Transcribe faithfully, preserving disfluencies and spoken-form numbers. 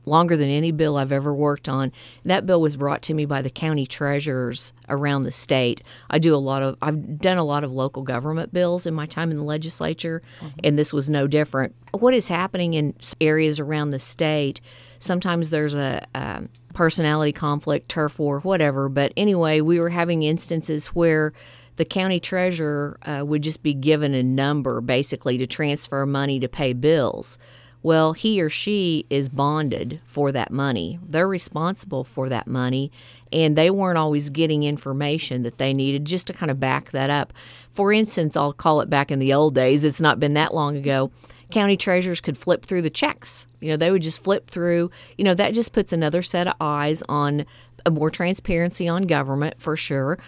longer than any bill I've ever worked on. That bill was brought to me by the county treasurers around the state. I do a lot of, I've done a lot of local government bills in my time in the legislature, mm-hmm. and this was no different. What is happening in areas around the state, sometimes there's a, a personality conflict, turf war, whatever, but anyway, we were having instances where the county treasurer uh, would just be given a number basically to transfer money to pay bills. Well, he or she is bonded for that money. They're responsible for that money, and they weren't always getting information that they needed just to kind of back that up. For instance, I'll call it back in the old days. It's not been that long ago. County treasurers could flip through the checks. You know, they would just flip through. You know, that just puts another set of eyes on more transparency on government for sure.